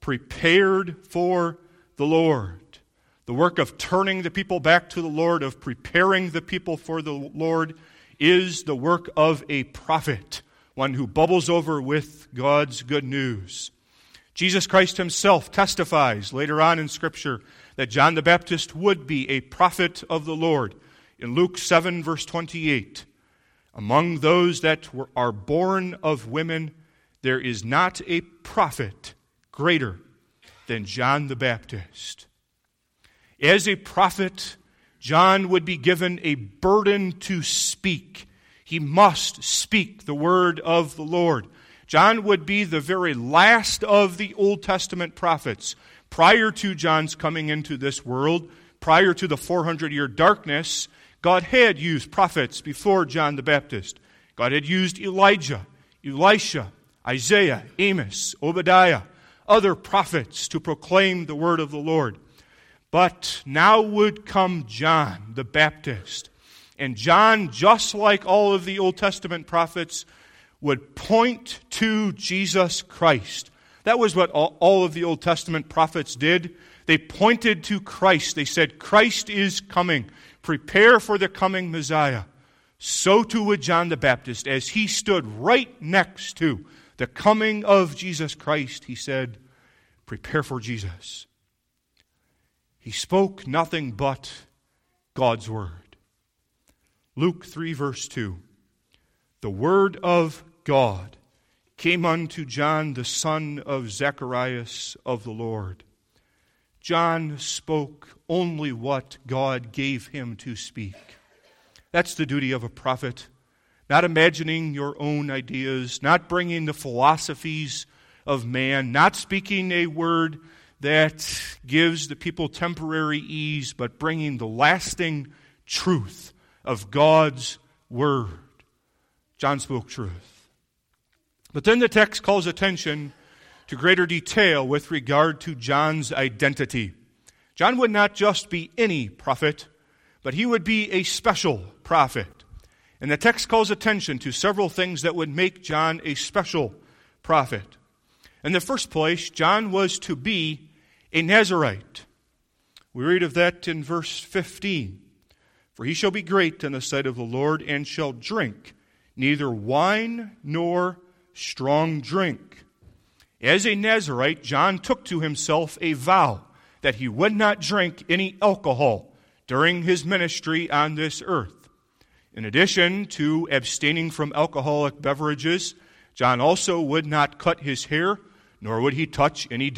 prepared for the Lord. The work of turning the people back to the Lord, of preparing the people for the Lord, is the work of a prophet, one who bubbles over with God's good news. Jesus Christ himself testifies later on in Scripture that John the Baptist would be a prophet of the Lord. In Luke 7, verse 28, among those that are born of women, there is not a prophet greater than John the Baptist. As a prophet, John would be given a burden to speak. He must speak the word of the Lord. John would be the very last of the Old Testament prophets. Prior to John's coming into this world, prior to the 400-year darkness, God had used prophets before John the Baptist. God had used Elijah, Elisha, Isaiah, Amos, Obadiah, other prophets to proclaim the word of the Lord. But now would come John the Baptist. And John, just like all of the Old Testament prophets, would point to Jesus Christ. That was what all of the Old Testament prophets did. They pointed to Christ. They said, Christ is coming. Prepare for the coming Messiah. So too would John the Baptist. As he stood right next to the coming of Jesus Christ, he said, prepare for Jesus. He spoke nothing but God's word. Luke 3, verse 2. The word of God came unto John, the son of Zacharias of the Lord. John spoke only what God gave him to speak. That's the duty of a prophet. Not imagining your own ideas, not bringing the philosophies of man, not speaking a word that gives the people temporary ease, but bringing the lasting truth of God's word. John spoke truth. But then the text calls attention to greater detail with regard to John's identity. John would not just be any prophet, but he would be a special prophet. And the text calls attention to several things that would make John a special prophet. In the first place, John was to be a Nazirite. We read of that in verse 15. For he shall be great in the sight of the Lord, and shall drink neither wine nor strong drink. As a Nazirite, John took to himself a vow that he would not drink any alcohol during his ministry on this earth. In addition to abstaining from alcoholic beverages, John also would not cut his hair, nor would he touch any